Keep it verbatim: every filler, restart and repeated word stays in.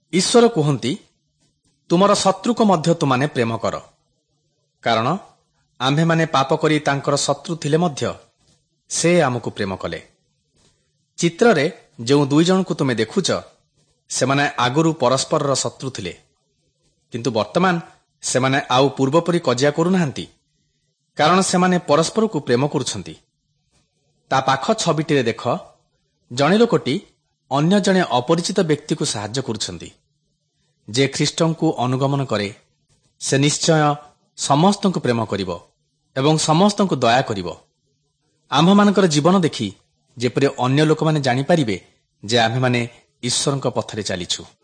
ଈଶ୍ୱର କୁହନ୍ତି, ତୁମର ଶତ୍ରୁକୁ ମଧ୍ୟ ତୁମାନେ ପ୍ରେମ କର, କାରଣ ଆମ୍ଭେମାନେ ପାପ କରି ତାଙ୍କର ଶତ୍ରୁ ଥିଲେ ମଧ୍ୟ ସେ ଆମକୁ ପ୍ରେମ କଲେ। ଚିତ୍ରରେ ଯେଉଁ ଦୁଇ ଜଣଙ୍କୁ ତୁମେ ଦେଖୁଛ, ସେମାନେ ଆଗରୁ ପରସ୍ପରର ଶତ୍ରୁ ଥିଲେ, କିନ୍ତୁ ବର୍ତ୍ତମାନ ସେମାନେ ଆଉ ପୂର୍ବପରି କଜିଆ କରୁନାହାନ୍ତି, କାରଣ ସେମାନେ ପରସ୍ପରକୁ ପ୍ରେମ କରୁଛନ୍ତି। ତା ପାଖ ଛବିଟିରେ ଦେଖ, ଜଣେ ଲୋକଟି ଅନ୍ୟ ଜଣେ ଅପରିଚିତ ବ୍ୟକ୍ତିକୁ ସାହାଯ୍ୟ କରୁଛନ୍ତି। ଯେ ଖ୍ରୀଷ୍ଟଙ୍କୁ ଅନୁଗମନ କରେ ସେ ନିଶ୍ଚୟ ସମସ୍ତଙ୍କୁ ପ୍ରେମ କରିବ ଏବଂ ସମସ୍ତଙ୍କୁ ଦୟା କରିବ। ଆମ୍ଭମାନଙ୍କର ଜୀବନ ଦେଖି ଯେପରି ଅନ୍ୟ ଲୋକମାନେ ଜାଣିପାରିବେ ଯେ ଆମ୍ଭେମାନେ ଈଶ୍ୱରଙ୍କ ପଥରେ ଚାଲିଛୁ।